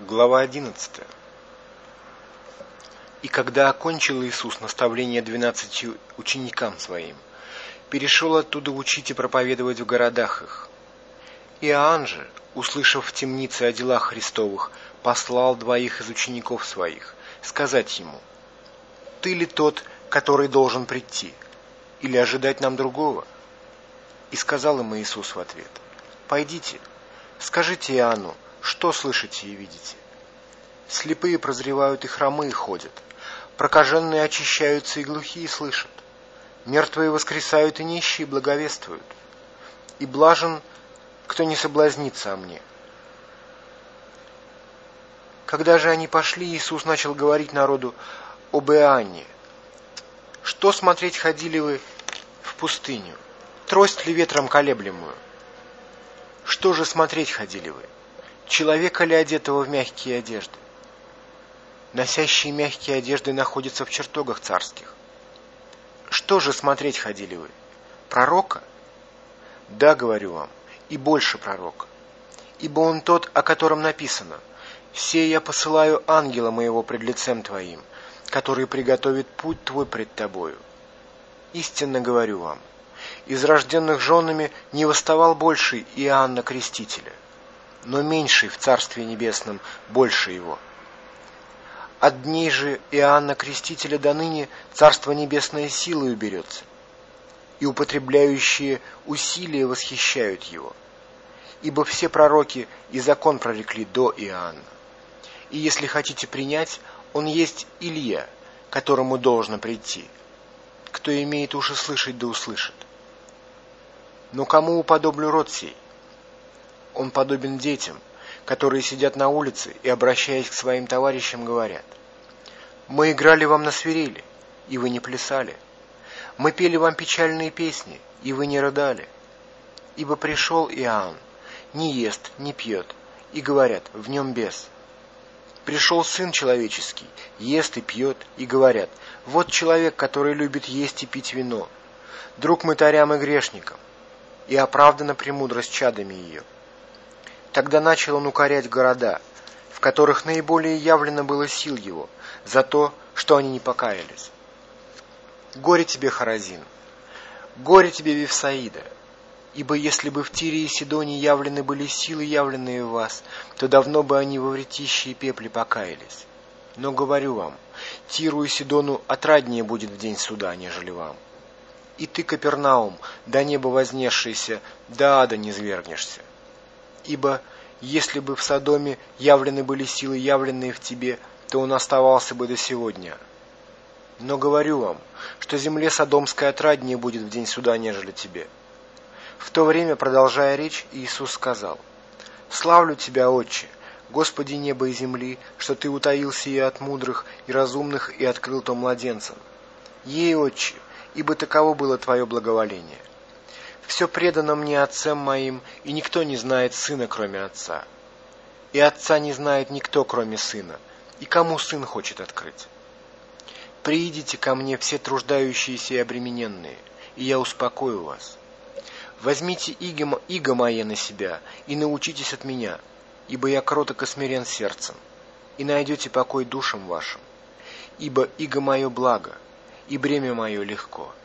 Глава 11. И когда окончил Иисус наставление 12 ученикам Своим, перешел оттуда учить и проповедовать в городах их. Иоанн же, услышав в темнице о делах Христовых, послал 2 из учеников Своих, сказать ему: «Ты ли тот, который должен прийти, или ожидать нам другого?» И сказал им Иисус в ответ: «Пойдите, скажите Иоанну, что слышите и видите? Слепые прозревают и хромые ходят, прокаженные очищаются и глухие слышат, мертвые воскресают и нищие благовествуют, и блажен, кто не соблазнится о мне». Когда же они пошли, Иисус начал говорить народу об Иоанне: «Что смотреть ходили вы в пустыню? Трость ли ветром колеблемую? Что же смотреть ходили вы? Человека ли, одетого в мягкие одежды? Носящие мягкие одежды находятся в чертогах царских. Что же смотреть ходили вы? Пророка? Да, говорю вам, и больше пророка. Ибо он тот, о котором написано: «Се я посылаю ангела моего пред лицем твоим, который приготовит путь твой пред тобою». Истинно говорю вам, из рожденных женами не восставал больший Иоанна Крестителя, но меньший в Царстве Небесном больше его. От дней же Иоанна Крестителя до ныне Царство Небесное силою берется, и употребляющие усилия восхищают его. Ибо все пророки и закон прорекли до Иоанна. И если хотите принять, он есть Илия, которому должно прийти. Кто имеет уши слышать, да услышит. Но кому уподоблю род сей? Он подобен детям, которые сидят на улице и, обращаясь к своим товарищам, говорят: «Мы играли вам на свирели, и вы не плясали. Мы пели вам печальные песни, и вы не рыдали. Ибо пришел Иоанн, не ест, не пьет, и говорят: в нем бес. Пришел Сын Человеческий, ест и пьет, и говорят: вот человек, который любит есть и пить вино, друг мытарям и грешникам, и оправдана премудрость чадами ее». Тогда начал он укорять города, в которых наиболее явлено было сил его, за то, что они не покаялись. Горе тебе, Хоразин! Горе тебе, Вифсаида! Ибо если бы в Тире и Сидоне явлены были силы, явленные в вас, то давно бы они во вретище и пепле покаялись. Но говорю вам, Тиру и Сидону отраднее будет в день суда, нежели вам. И ты, Капернаум, до неба вознесшийся, до ада не низвергнешься. Ибо если бы в Содоме явлены были силы, явленные в тебе, то он оставался бы до сегодня. Но говорю вам, что земле Содомской отраднее будет в день суда, нежели тебе». В то время, продолжая речь, Иисус сказал: «Славлю Тебя, Отче, Господи неба и земли, что Ты утаил сие от мудрых и разумных и открыл то младенцам. Ей, Отче, ибо таково было Твое благоволение. Все предано мне Отцем моим, и никто не знает Сына, кроме Отца. И Отца не знает никто, кроме Сына, и кому Сын хочет открыть. Приидите ко мне все труждающиеся и обремененные, и я успокою вас. Возьмите иго мое на себя и научитесь от меня, ибо я кроток и смирен сердцем, и найдете покой душам вашим. Ибо иго мое благо, и бремя мое легко».